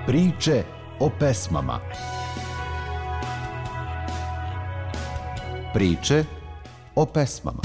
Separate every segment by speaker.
Speaker 1: Priče o pesmama. Priče o pesmama.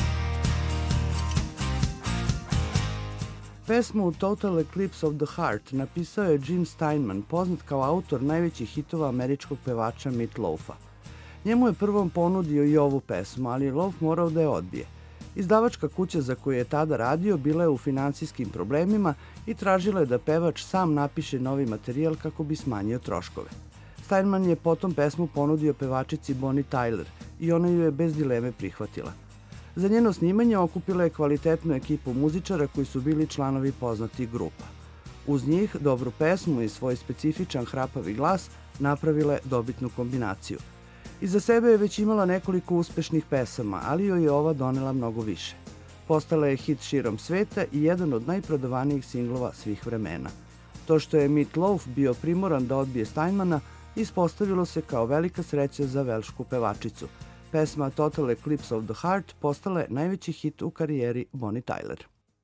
Speaker 2: Pesmu Total Eclipse of the Heart napisao je Jim Steinman, poznat kao autor najvećih hitova američkog pevača Meat Loafa. Njemu je prvom ponudio i ovu pesmu, ali je Loaf morao da je odbije. Izdavačka kuća za koju je tada radio bila je u finansijskim problemima i tražila je da pevač sam napiše novi materijal kako bi smanjio troškove. Steinman je potom pesmu ponudio pevačici Bonnie Tyler i ona ju je bez dileme prihvatila. Za njeno snimanje okupila je kvalitetnu ekipu muzičara koji su bili članovi poznatih grupa. Uz njih, dobru pesmu i svoj specifičan hrapavi glas napravila je dobitnu kombinaciju. Iza sebe je već imala nekoliko uspešnih pesama, ali joj je ova donela mnogo više. Postala je hit širom sveta i jedan od najprodavanijih singlova svih vremena. To što je Meat Loaf bio primoran da odbije Steinmana ispostavilo se kao velika sreća za velšku pevačicu. Pesma Total Eclipse of the Heart postala je najveći hit u karijeri Bonnie Tyler.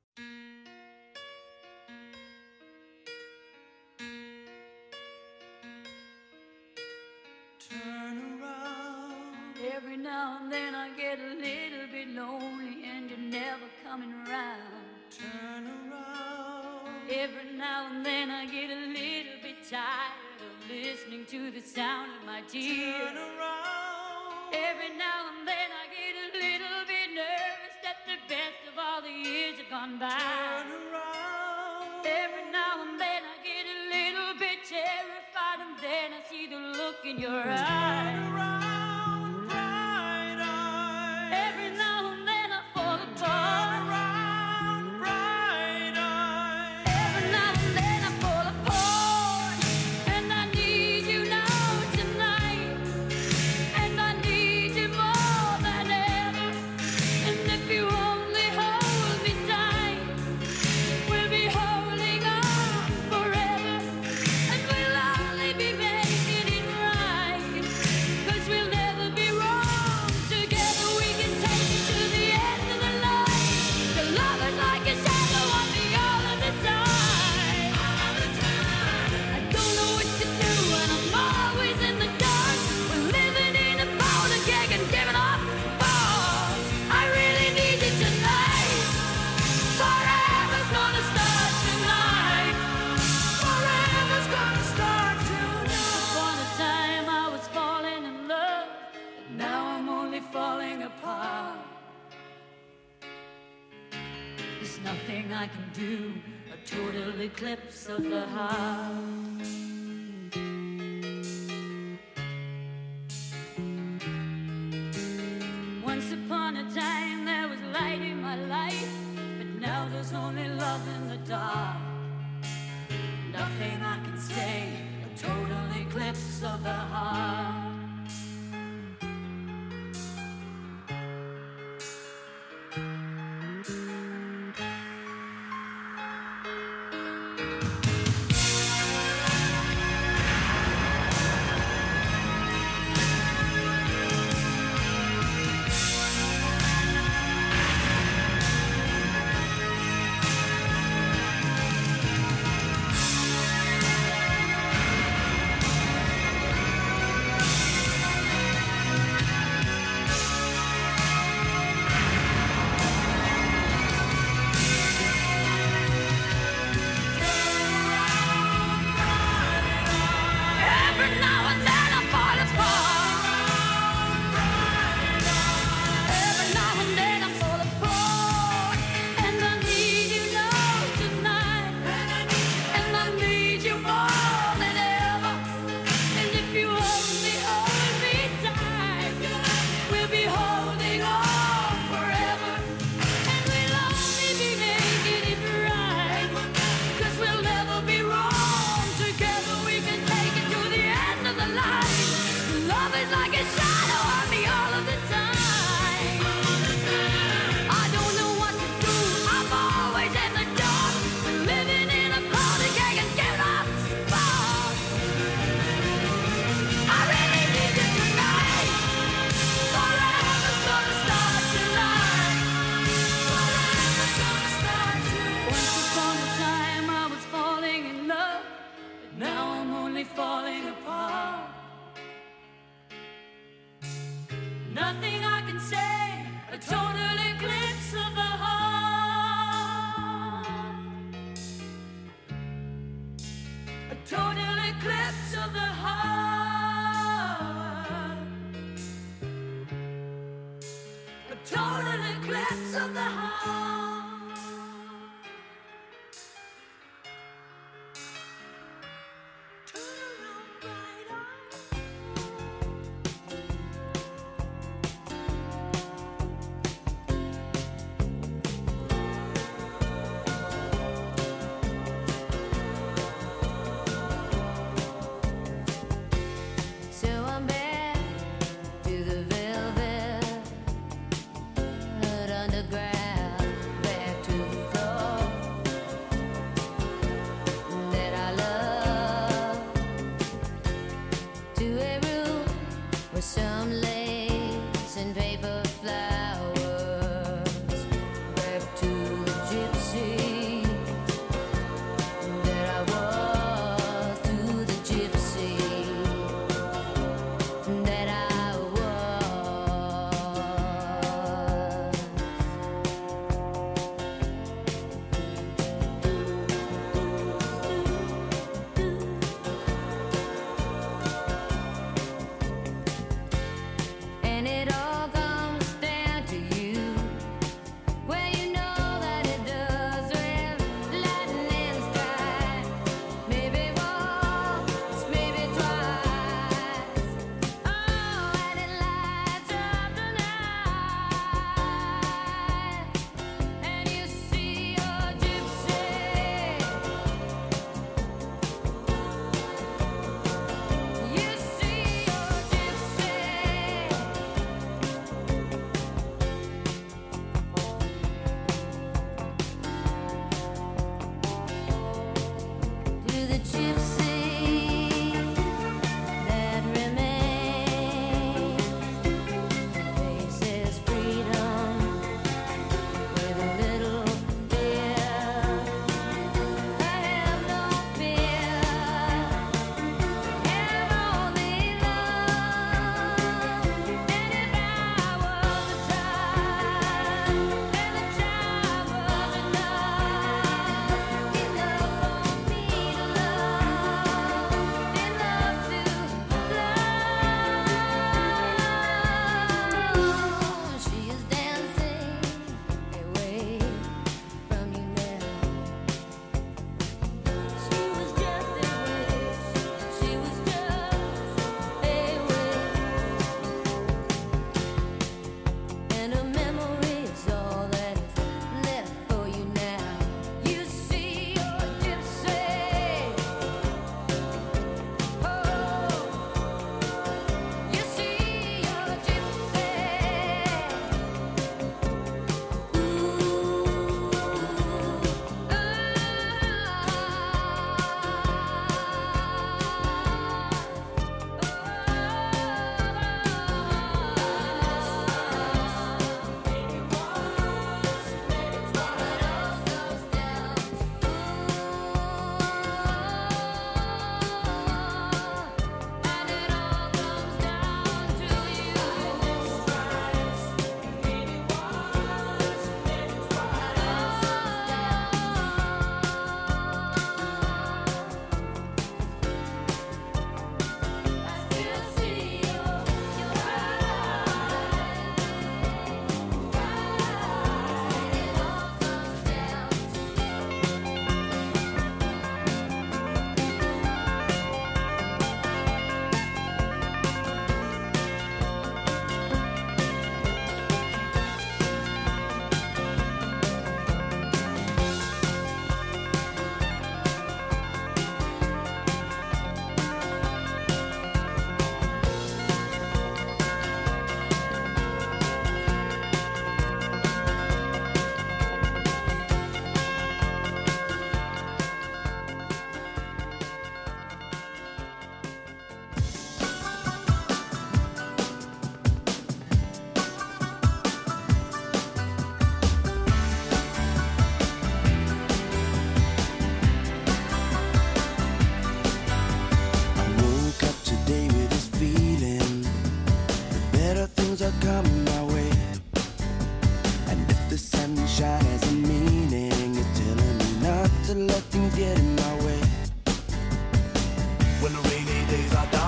Speaker 3: Every now and then I get a little bit lonely and you're never coming around. Turn around. Every now and then I get a little bit tired of listening to the sound of my tears. Turn around. Every now and then I get a little bit nervous that the best of all the years have gone by. Turn around. Every now and then I get a little bit terrified and then I see the look in your eyes. Turn around. I can do a total eclipse of the heart. Once upon a time there was light in my life, but now there's only love in the dark. Nothing I can say, a total eclipse of the heart. me falling apart. Nothing I can say, a total eclipse of the heart. A total eclipse of the heart. A total eclipse of the heart.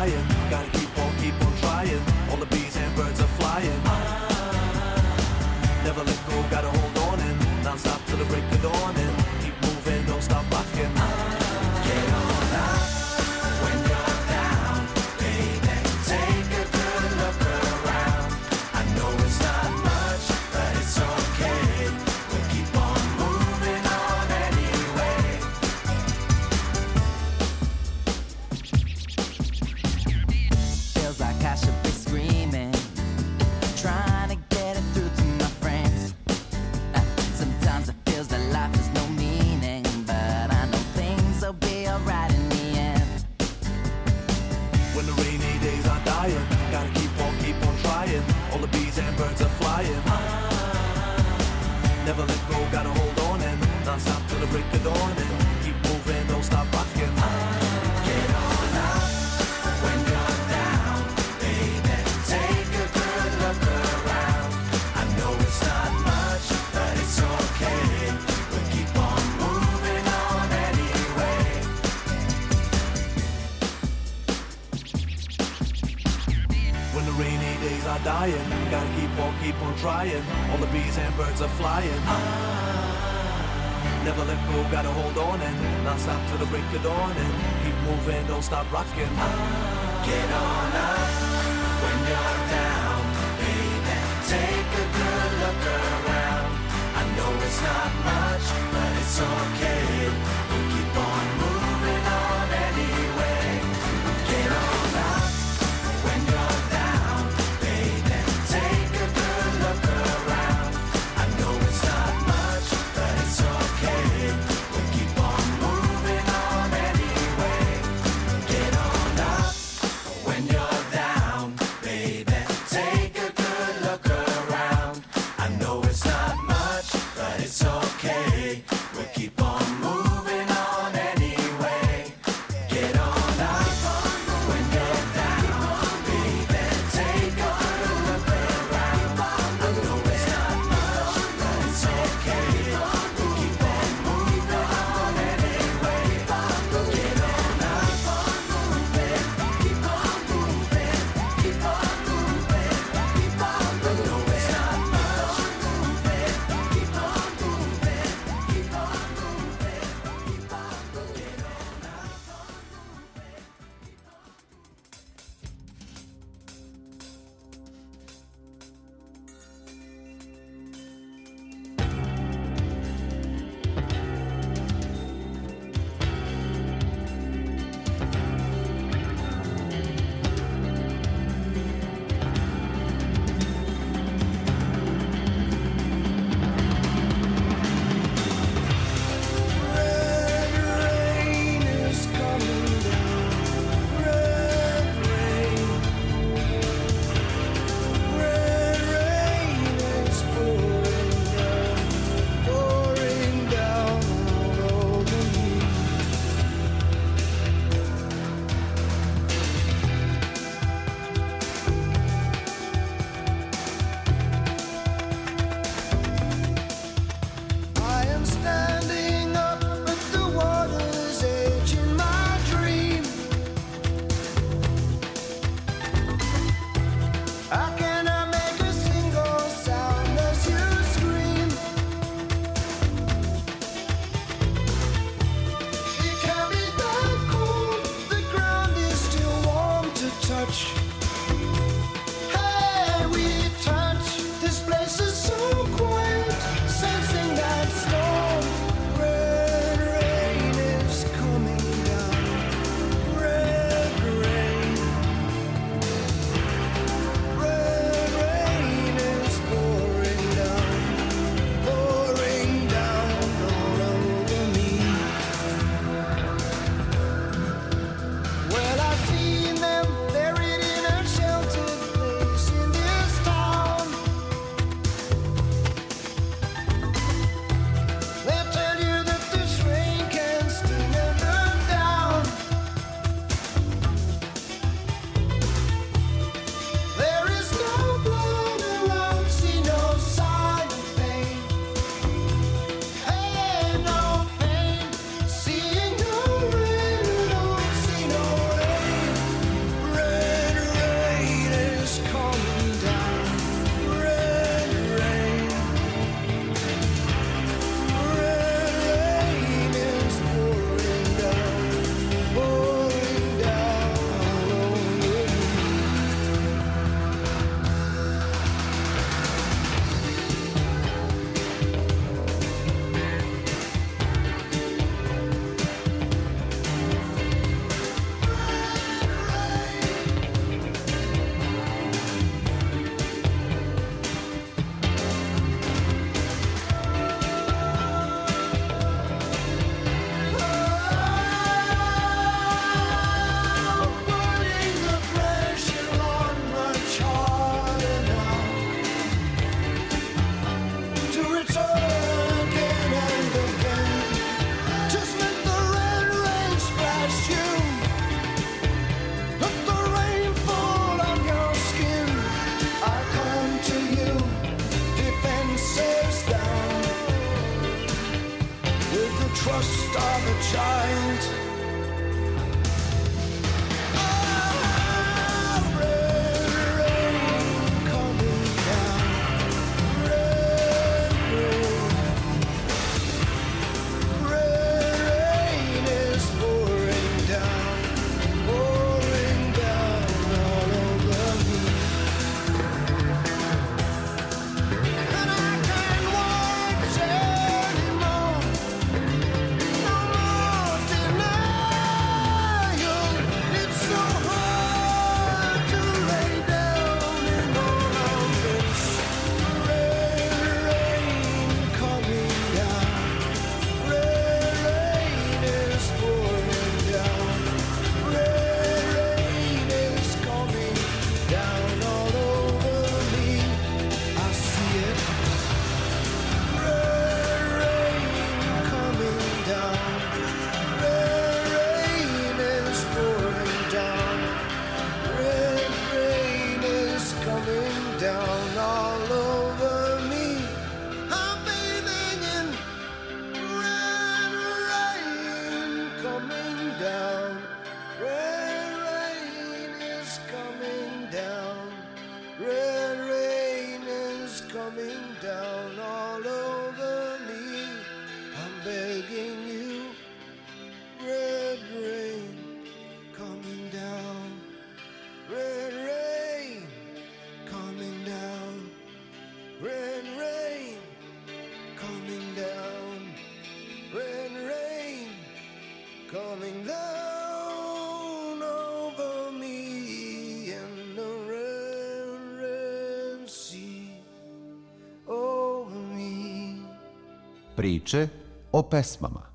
Speaker 4: dying. Gotta keep on trying. All the bees and birds are flying. Never let go, gotta hold on and non-stop till the break of dawn and keep moving, don't stop rocking. Get on up when you're down, baby. Take a good look around. I know it's not much, but it's okay. We'll keep on moving on anyway.
Speaker 5: Feels like I should be screaming, trying to get it through to my friends. Sometimes it feels that life has no meaning, but I know things will be alright in the end.
Speaker 4: When the rainy days are dying, gotta keep on trying. All the bees and birds are flying. Never let go, gotta hold on and non-stop till the break of dawn and keep moving, don't stop rocking. Get on up when you're down, baby. Take a good look around. I know it's not much, but it's okay. We'll keep on moving on anyway. When the rainy days are dying, gotta keep on trying. All the bees and birds are flying. Never let go, gotta hold on and non-stop till the break of dawn and keep moving, don't stop rocking. Get on up when you're down, baby. Take a good look around. I know it's not much, but it's okay. We'll keep on moving on anyway. Get on up when you're down, baby. Take a good look around. I know it's not much, but it's okay. We'll keep on moving on anyway. Get on up when you're down, baby. Take a good look around. I know it's not much, but it's okay. We'll keep on moving
Speaker 6: down over me and the red sea over me.
Speaker 1: Priče o pesmama.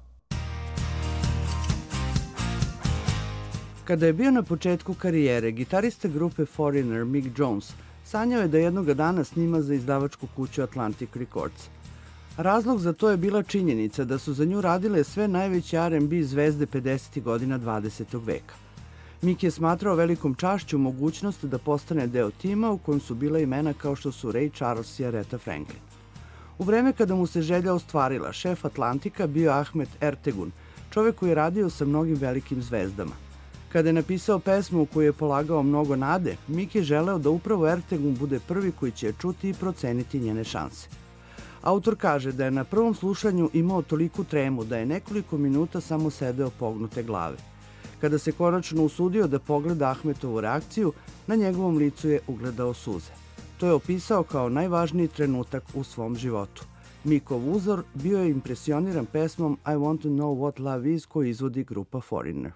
Speaker 2: Kada je bio na početku karijere, gitarista grupe Foreigner Mick Jones sanjao je da jednoga dana snima za izdavačku kuću Atlantic Records. Razlog za to je bila činjenica da su za nju radile sve najveće R&B zvezde 50. godina 20. veka. Mick je smatrao velikom čašću mogućnost da postane deo tima u kojem su bila imena kao što su Ray Charles i Aretha Franklin. U vreme kada mu se želja ostvarila, šef Atlantika bio Ahmet Ertegun, čovek koji je radio sa mnogim velikim zvezdama. Kada je napisao pesmu u kojoj je polagao mnogo nade, Mick je želeo da upravo Ertegun bude prvi koji će je čuti i proceniti njene šanse. Autor kaže da je na prvom slušanju imao toliku tremu da je nekoliko minuta samo sedeo pognute glave. Kada se konačno usudio da pogleda Ahmetovu reakciju, na njegovom licu je ugledao suze. To je opisao kao najvažniji trenutak u svom životu. Mickov uzor bio je impresioniran pesmom I Want to Know What Love Is koju izvodi grupa Foreigner.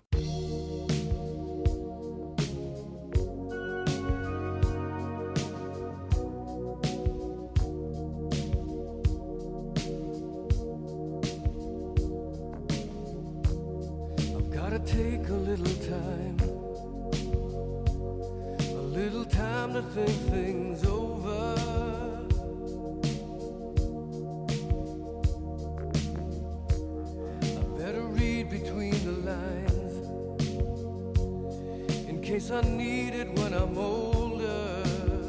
Speaker 6: Take a little time to think things over. I better read between the lines in case I need it when I'm older.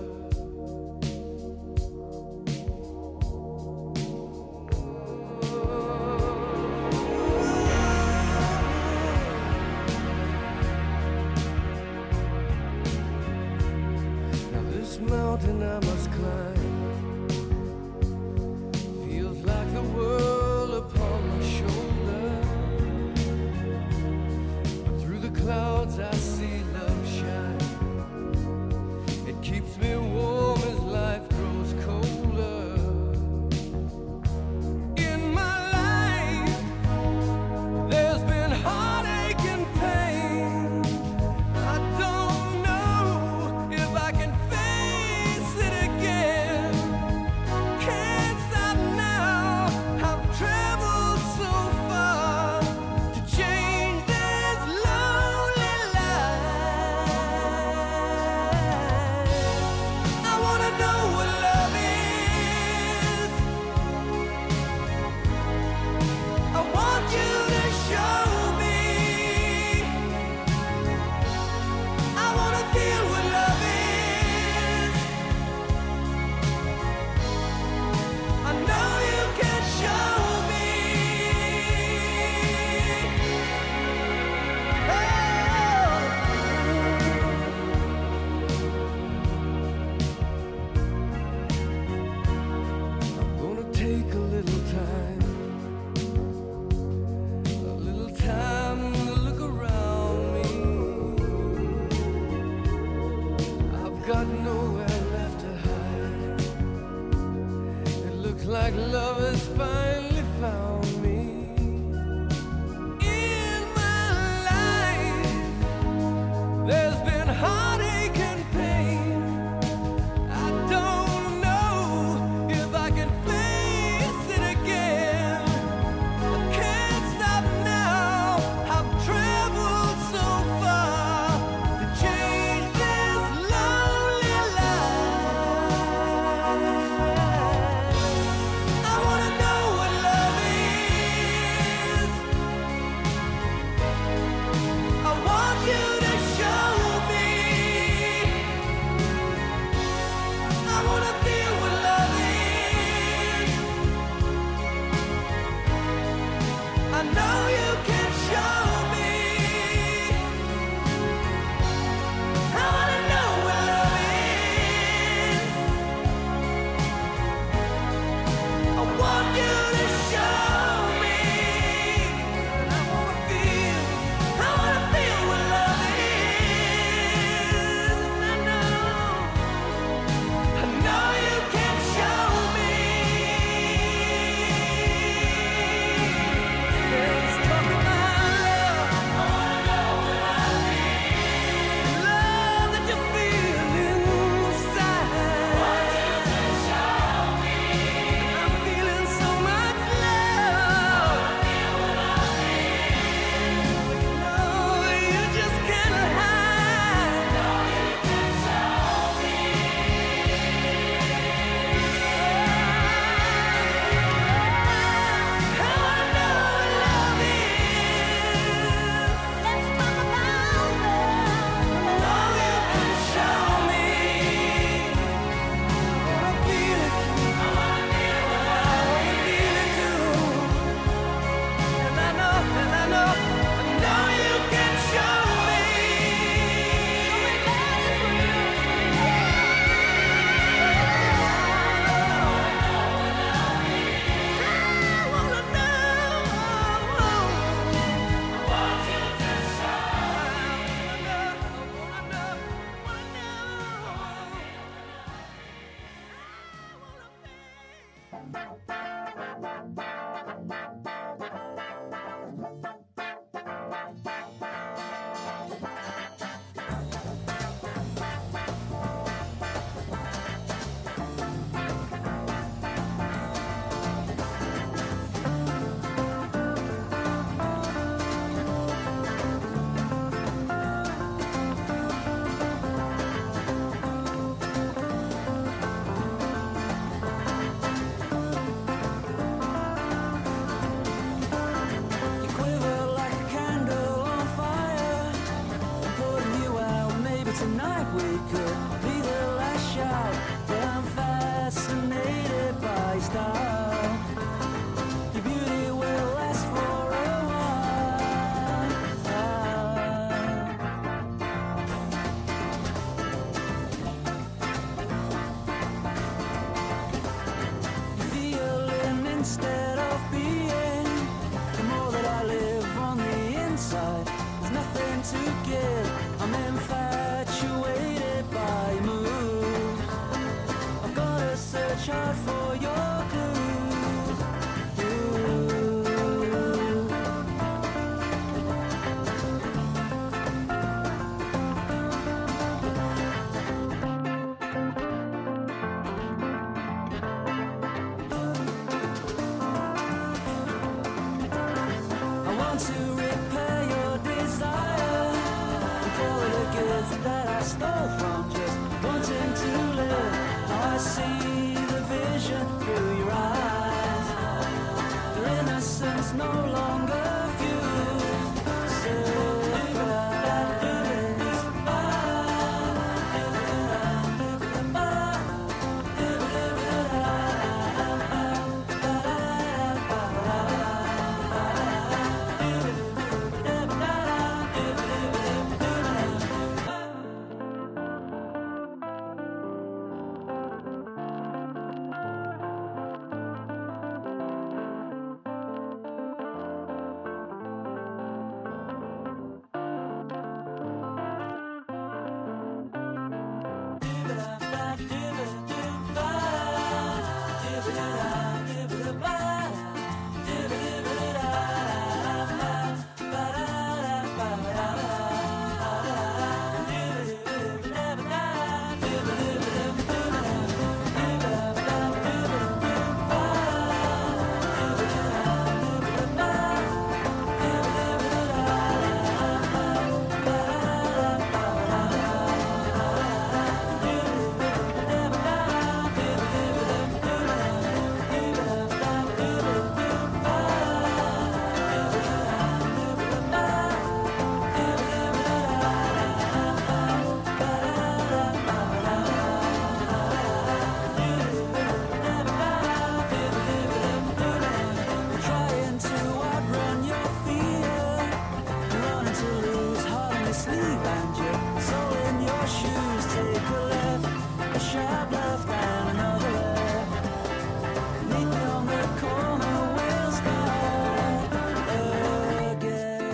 Speaker 6: Mountain I must climb feels like the world upon my shoulder. Through the clouds I see love shine. It keeps me warm as life grows colder. In my life there's been heartache and pain. I don't know if I can
Speaker 5: But tonight we could be the last shout. But I'm fascinated by your style. Your beauty will last for a while. You're feeling instead of being. The more that I live on the inside, there's nothing to give. I'm infatuated by your moves. I've gotta search hard for your clues. I want to repair your desire and call it a gift that I stole from just wanting to live. Now I see the vision through your eyes. Your innocence no longer fused. Trying to outrun your fear, running to lose heart in your sleeve and your soul in your shoes. Take a left, a sharp left and another left. Meet me on the corner, we'll start again.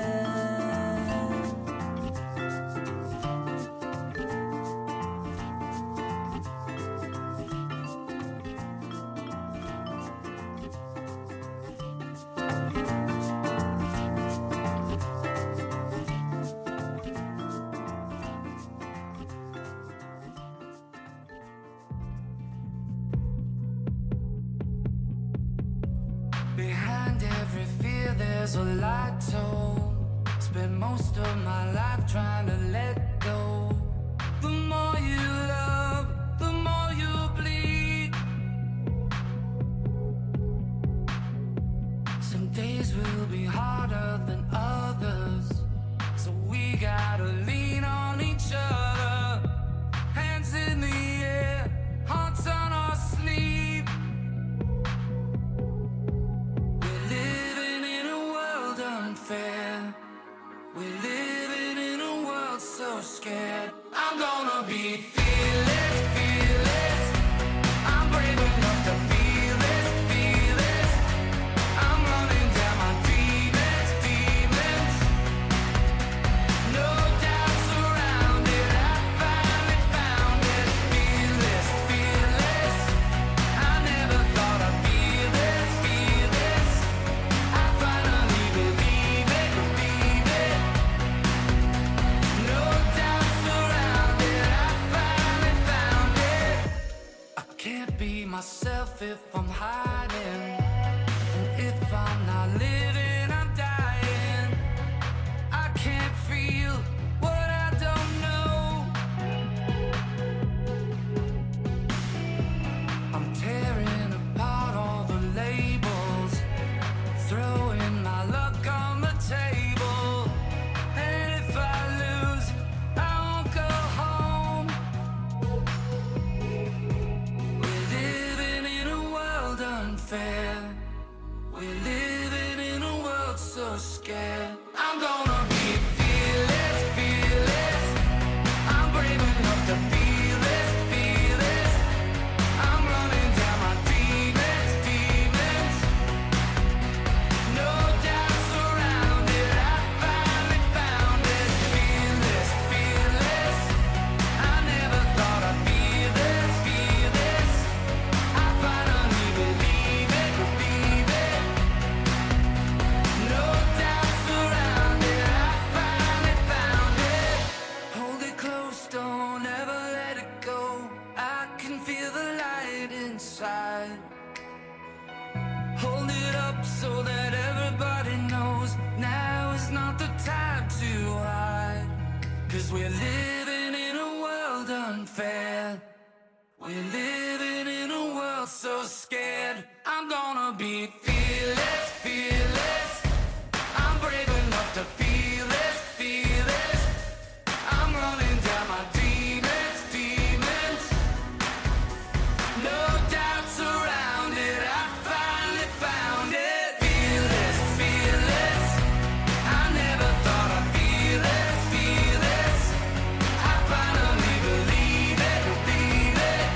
Speaker 5: Behind every fear there's a light told. Spend most of my life trying to let go. The more you love, the more you bleed. Some days will be harder than others, so we gotta lean on each other. Hands in the air, hearts on our sleeve. We're living in a world unfair. We're living in a world so scared. I'm gonna be fearless, fearless. I'm brave enough to feel this, feel this. I'm running down my demons, demons. No doubt surrounded, I finally found it. Fearless, fearless. I never thought I'd feel this, feel this. I finally believe it, believe it. No doubt surrounded, I finally found it. I can't be myself if I'm hiding, and if I'm not living, I'm dying. I can't feel what I don't know. I'm tearing apart all the labels, throwing my luck on the table. And if I lose, I won't go
Speaker 4: 'cause we're living in a world unfair. We're living in a world so scared. I'm gonna be fearless, fearless. I'm brave enough to feel it, feel it. I'm running down my demons, demons. No doubts around it, I finally found it. Fearless, fearless. I never thought I'd feel it, feel it. I finally believe it, believe it.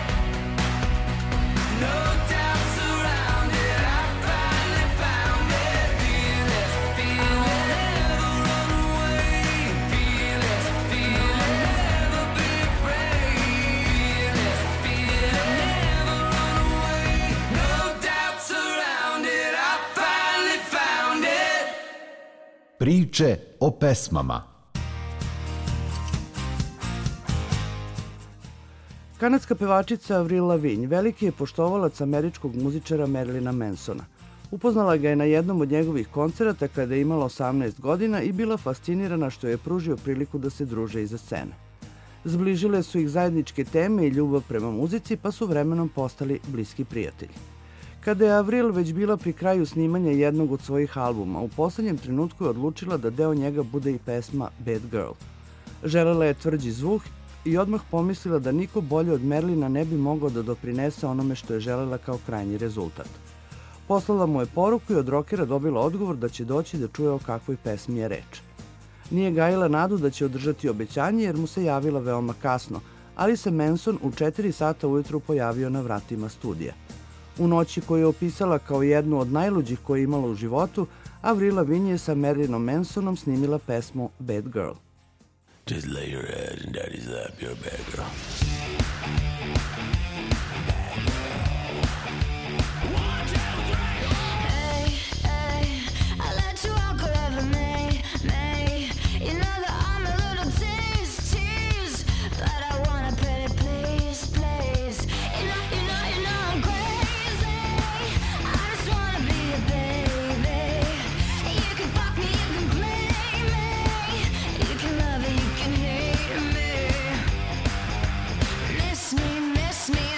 Speaker 4: No doubts around it, I finally found it. Fearless, fearless. I'll never run away. Fearless, fearless. Never be afraid. Fearless, fearless. Never run away. No doubts around it, I finally found it.
Speaker 1: Priče o pesmama.
Speaker 2: Kanadska pevačica Avril Lavigne veliki je poštovalac američkog muzičara Marilyna Mansona. Upoznala ga je na jednom od njegovih koncerata kada je imala 18 godina i bila fascinirana što je pružio priliku da se druže iza scene. Zbližile su ih zajedničke teme i ljubav prema muzici, pa su vremenom postali bliski prijatelji. Kada je Avril već bila pri kraju snimanja jednog od svojih albuma, u poslednjem trenutku je odlučila da deo njega bude i pesma Bad Girl. Želela je tvrđi zvuk i odmah pomislila da niko bolje od Marilyna ne bi mogao da doprinese onome što je želela kao krajnji rezultat. Poslala mu je poruku i od rokera dobila odgovor da će doći da čuje o kakvoj pesmi je reč. Nije gajila nadu da će održati obećanje jer mu se javila veoma kasno, ali se Manson u 4 sata ujutru pojavio na vratima studija. U noći koju je opisala kao jednu od najluđih koje je imala u životu, Avril Lavigne je sa Marilynom Mansonom snimila pesmu Bad Girl.
Speaker 4: Just lay your head in daddy's lap, you're a bad girl.
Speaker 3: Hey, hey, I let you walk wherever may. You know that I'm a little tease, but I wanna pay, please, please. You know I'm crazy. I just wanna be a baby. You can fuck me, you can play me. You can love me, you can hate me. Miss me,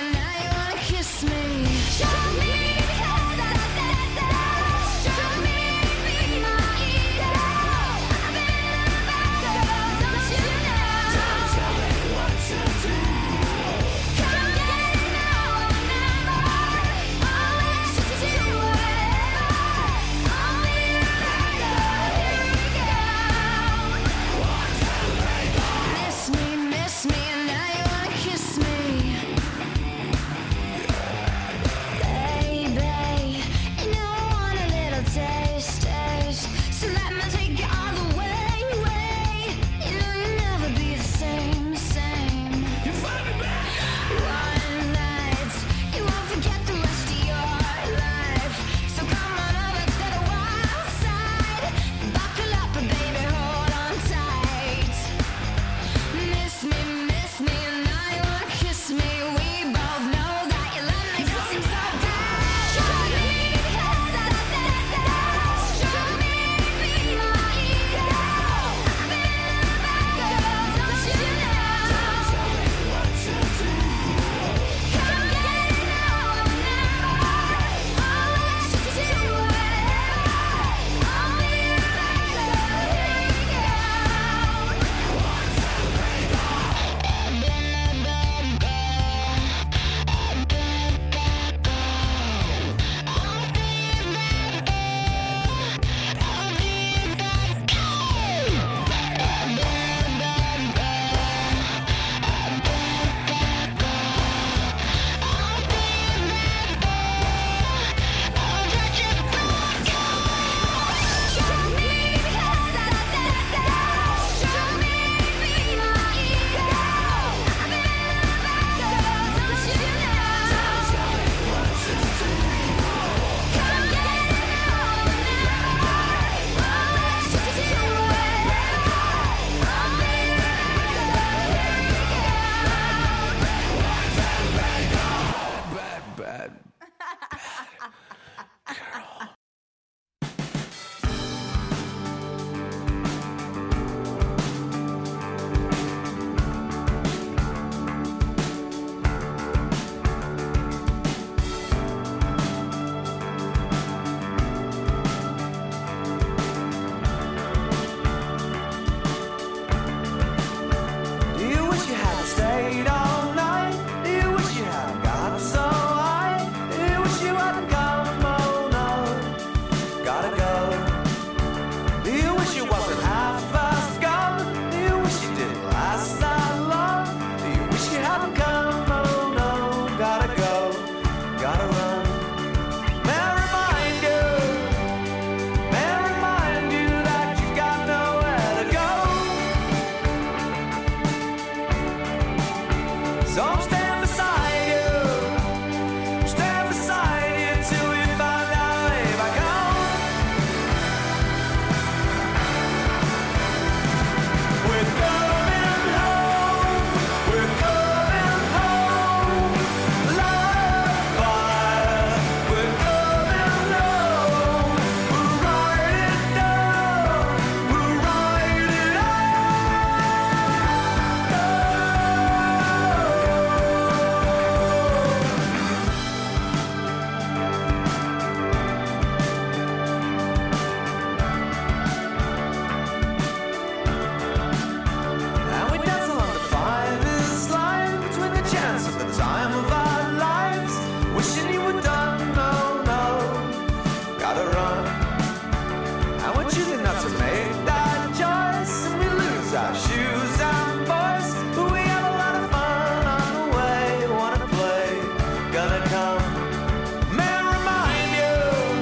Speaker 4: shoes on, boys. We have a lot of fun on the way. Wanna play, gonna come. May I remind you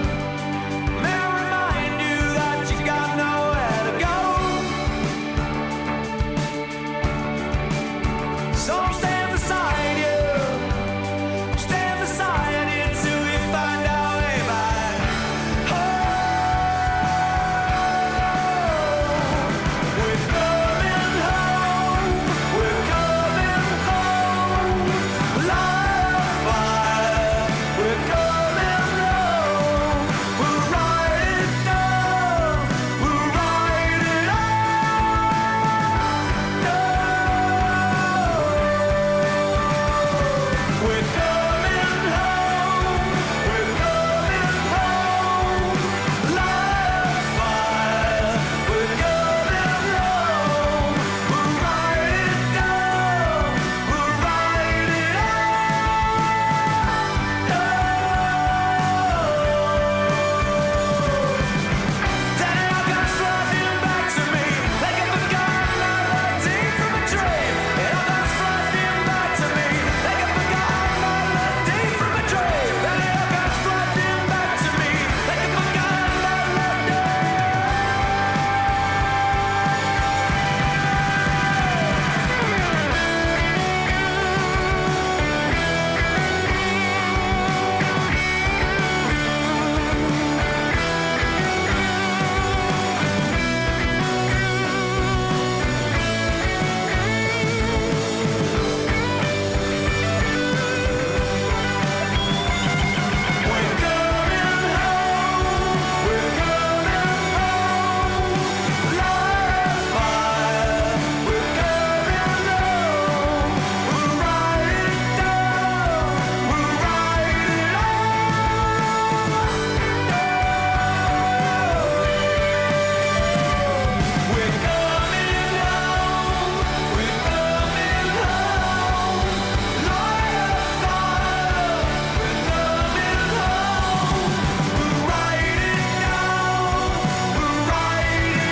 Speaker 4: that you got nowhere to go. So I'm staying beside you. Stand beside you till we find our way back home. We're coming home. We're coming home. Light a fire. We're coming home. We'll ride it down. We'll ride it out. We're coming home. We're coming home. Light a fire. We're coming home. We'll ride it down. We'll ride it out. Then I got flashing back to me like I forgot my day from a dream. And I got flashing back to me like I forgot my day from a dream. And I got flashing back to me like I forgot my day. We're coming home. We're coming home. Light a fire. We're coming home. We'll ride it down. We'll ride it out. We're coming home. We're coming home. Light a fire. We're coming home. We'll ride it down. We'll ride it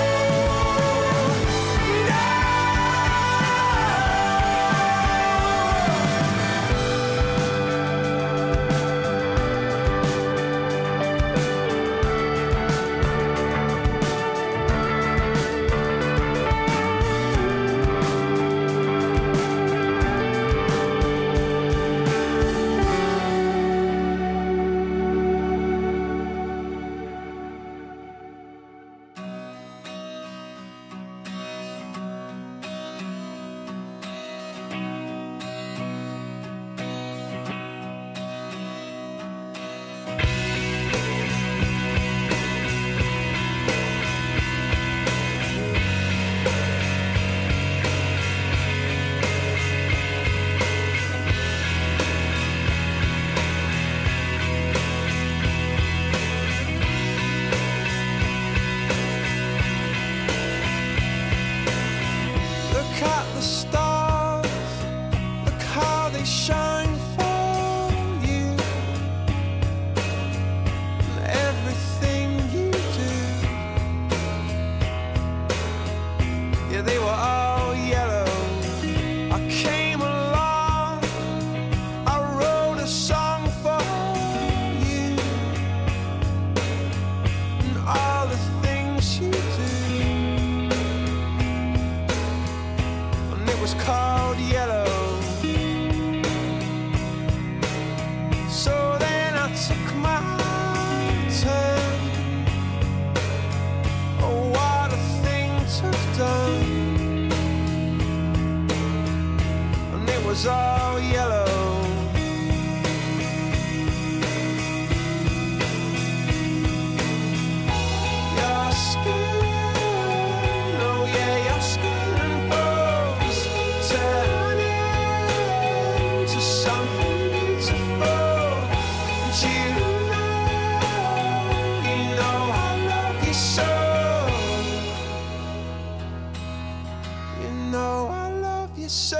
Speaker 4: Look at the stars, look how they shine for you. And everything you do, yeah, they were all yellow. I came along, I wrote a song for you. And all the things you do, and it was called yellow. So then I took my turn. Oh, what a thing to have done. And it was all yellow. Your skin, oh yeah, your skin and bones turn into something beautiful. And you know I love you so. You know I love you so.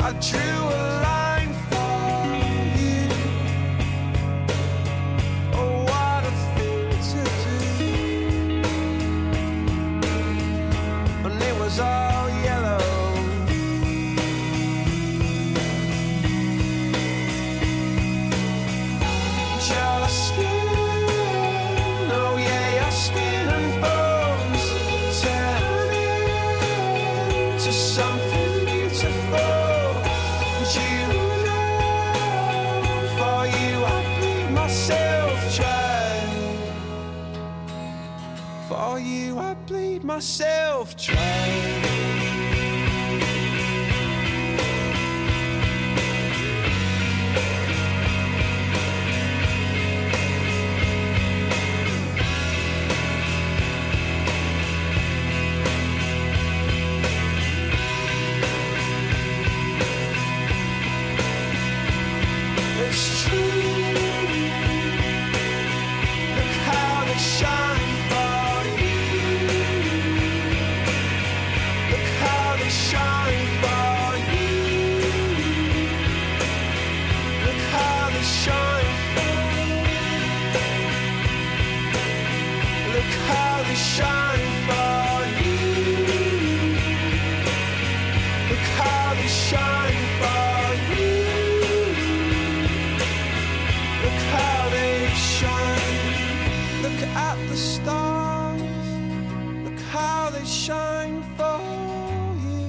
Speaker 6: I drew a line for you. Oh, what a thing to do. And it was all yellow. Your skin, oh yeah, your skin and bones turn into something beautiful. And you know, for you I bleed myself dry. For you I bleed myself dry. It's true. Look how they shine for you. Look how they shine for you. Look how they shine for you. Look how they shine for you. Look how they shine for you. Look how they shine. Look at the stars. Look how they shine for you.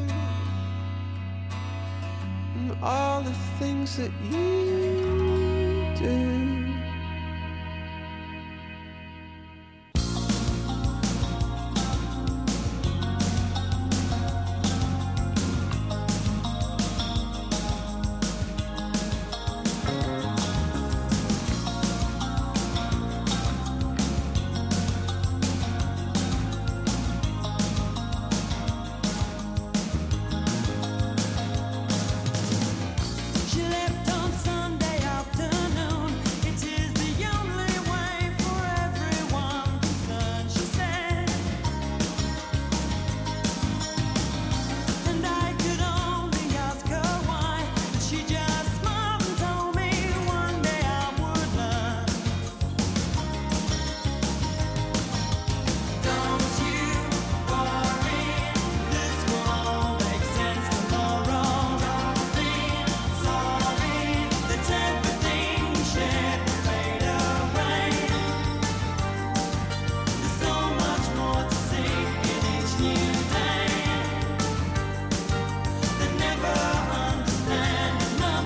Speaker 6: And all the things that you do.
Speaker 5: She left on Sunday afternoon. It is the only way for everyone concerned, she said. And I could only ask her why. But she just smiled and told me one day I would learn. Don't you worry, this will all make sense tomorrow. Don't be sorry that everything we shared will fade away. There's so much more to see in each new day. They never understand, no.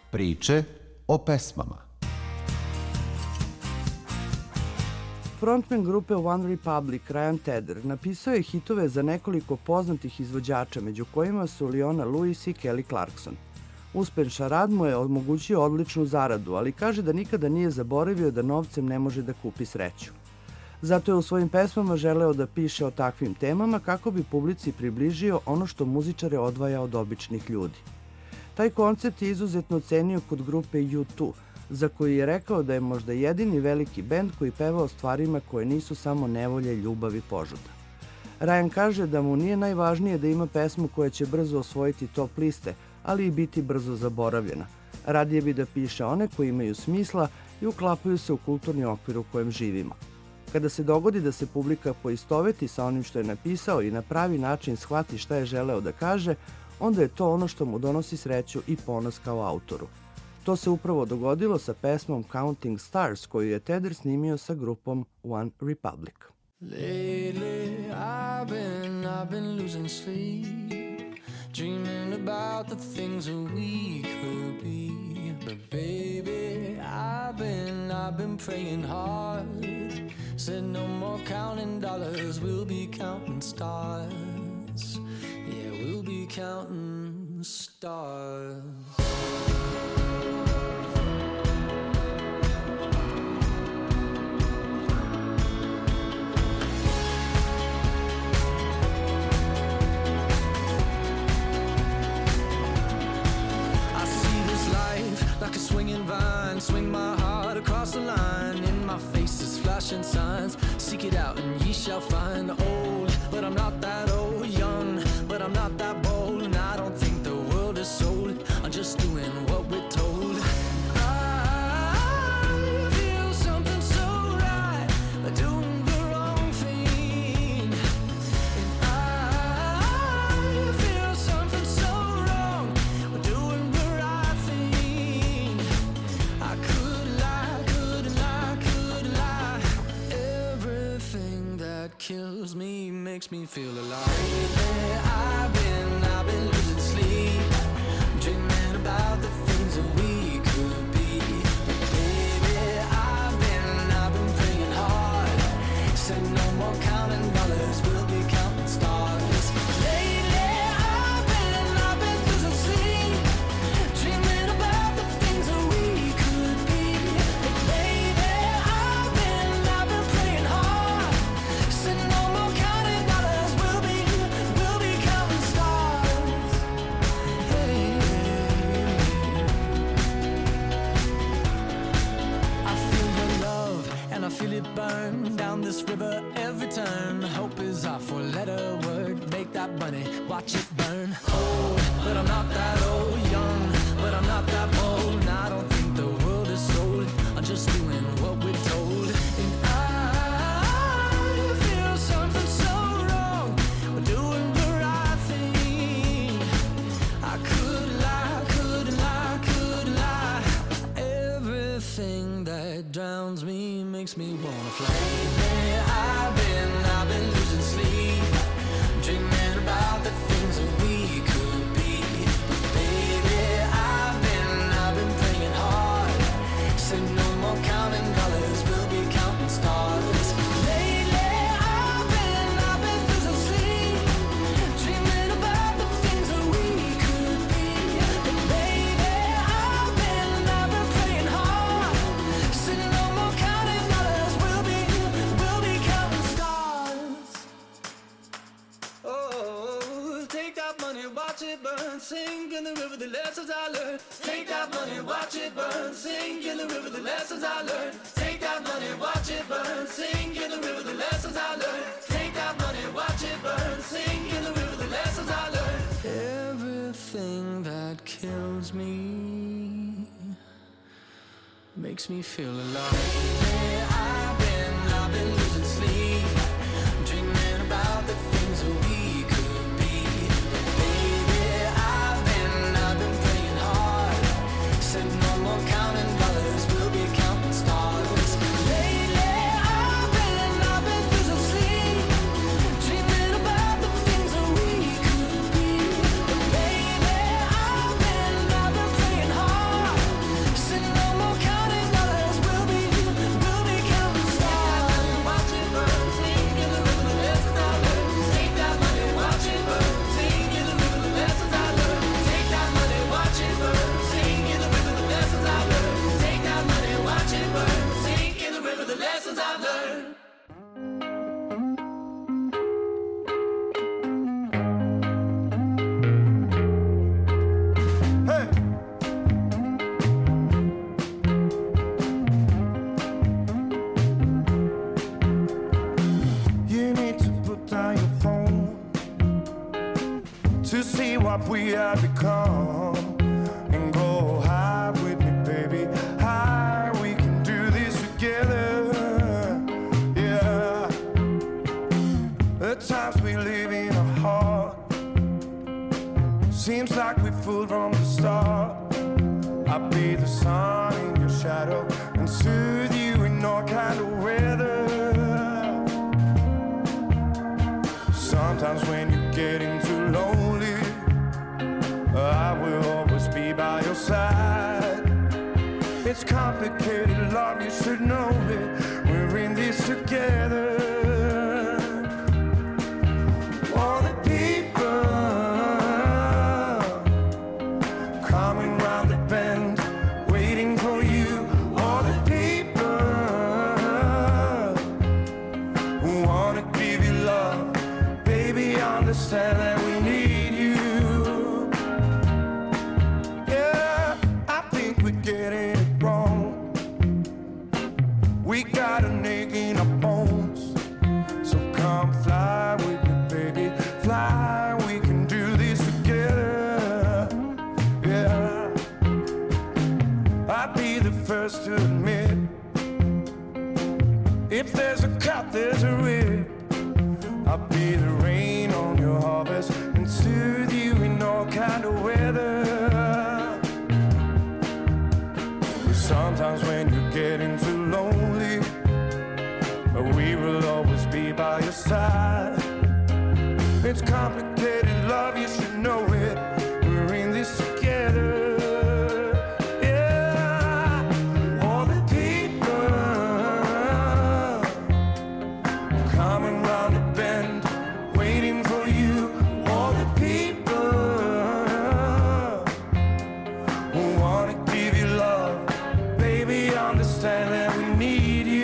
Speaker 1: Priče o pesmama.
Speaker 2: Frontman grupe One Republic, Ryan Tedder, napisao je hitove za nekoliko poznatih izvođača, među kojima su Leona Lewis i Kelly Clarkson. Uspešan rad mu je omogućio odličnu zaradu, ali kaže da nikada nije zaboravio da novcem ne može da kupi sreću. Zato je u svojim pesmama želeo da piše o takvim temama kako bi publici približio ono što muzičare odvaja od običnih ljudi. Taj koncept je izuzetno cenio kod grupe U2, za koju je rekao da je možda jedini veliki bend koji peva o stvarima koje nisu samo nevolje, ljubav i požuda. Ryan kaže da mu nije najvažnije da ima pesmu koja će brzo osvojiti top liste, ali i biti brzo zaboravljena. Radije bi da piše one koji imaju smisla i uklapaju se u kulturni okvir u kojem živimo. Kada se dogodi da se publika poistoveti sa onim što je napisao i na pravi način shvati šta je želeo da kaže, onda je to ono što mu donosi sreću i ponos kao autoru. To se upravo dogodilo sa pesmom Counting Stars koju je Tedder snimio sa grupom One Republic.
Speaker 6: Lately I've been losing sleep, dreaming about the things that we could be. But baby, I've been praying hard. Said no more counting dollars, we'll be counting stars. Yeah, we'll be counting stars. Like a swinging vine, swing my heart across the line. In my face is flashing signs. Seek it out and ye shall find. Old, but I'm not that old. Young, but I'm not that bold. And I don't think the world is sold. I'm just doing what we're told. I feel something so right, doing the wrong thing. And I feel something so wrong, doing the right thing. I could lie, couldn't lie, couldn't lie. Everything that kills me makes me feel alive. Lately, I've been losing sleep, dreaming about the things that we could be. Baby, I've been praying hard. Said no more counting dollars, we'll be counting stars. Lately, I've been losing sleep, dreaming about the things that we could be. Baby, I've been praying hard. Said no more counting dollars, we'll be counting stars. Hey. I feel your love and I feel it burn down this river every turn. Hope is our four-letter word. Make that money, watch it burn. Old, but I'm not that old. Young, but I'm not that bold. And I don't think the world is sold. I'm just doing what we're told. And I feel something so wrong. We're doing the right thing. I could lie, couldn't lie, couldn't lie. Everything that drowns me makes me wanna fly. Lately, I've been losing sleep, dreaming about the things that we could be. Baby, I've been praying hard. Said no more counting dollars, we'll be counting stars. Lately, I've been losing sleep, dreaming about the things that we could be. Baby, I've been praying hard. Said no more counting dollars, we'll be counting stars. Oh, take that money, watch it burn, sink in the river, the lessons I learned. Take that money, watch it burn, sink in the river, the lessons I learned. Take that money, watch it burn, sink in the river, the lessons I learned. Take that money, watch it burn, sink in the river, the lessons I learned. Everything that kills me makes me feel alive. Yeah, I've been losing sleep, dreaming about the things that we could be. Baby, I've been praying hard. Said no more counting dollars, we'll be counting stars. Lately, I've been losing sleep, dreaming about the things that we could be. Baby, I've been praying hard.
Speaker 7: what we have become and go high with me, baby. High, we can do this together. Yeah. The times we live in are hard. Seems like we fooled from the start. I'll be the sun in your shadow and soothe you in all kind of weather. Sometimes when you're getting too lonely, I will always be by your side. It's complicated love, you should know it. We're in this together. All the people coming round the bend, waiting for you. All the people who wanna give you love, baby, understand that we need you. Yeah, I think we're getting it wrong. We got an ache in our bones. So come fly with me, baby. Fly, we can do this together. Yeah, I'll be the first to admit, if there's a cut, there's a rip. I'll be the rain on your harvest and soothe you in all kind of weather. Sometimes when you're getting too lonely, we will always be by your side. It's complicated love, you should know it. We're in this together. Yeah, all the people coming round the bend, waiting for you. All the people who wanna give you love, baby, understand that we need you.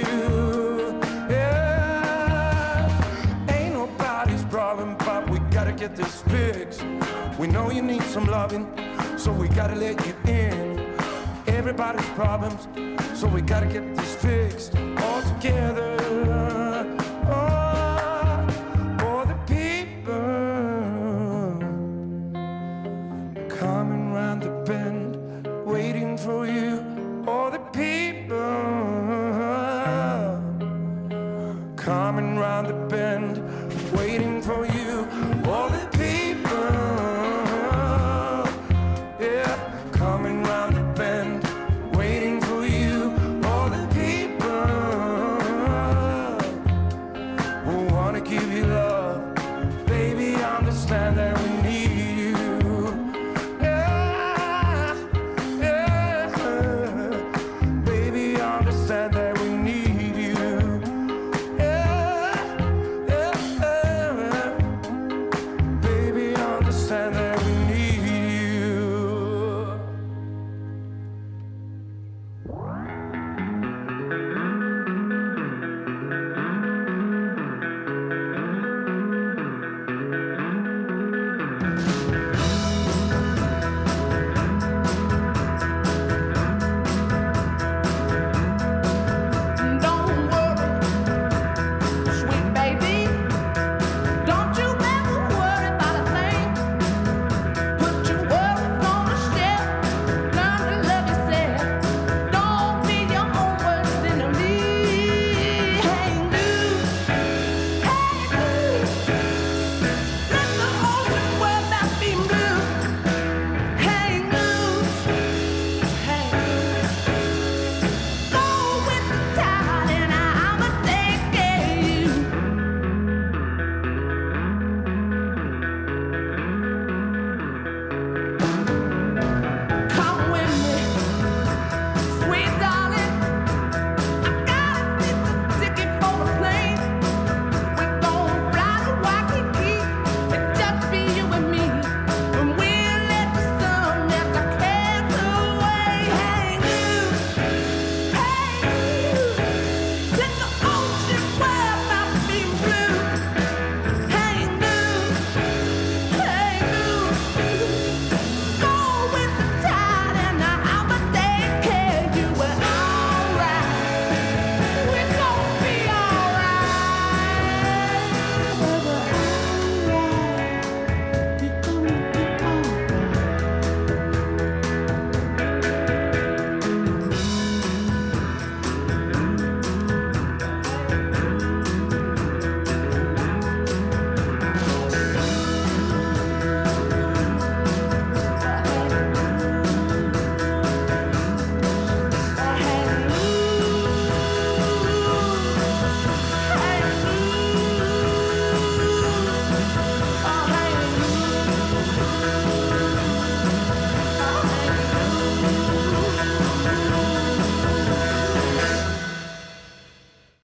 Speaker 7: Yeah, ain't nobody's problem, but we gotta get this fixed. We know you need some loving, so we gotta let you in. Everybody's problems, so we gotta get this fixed all together.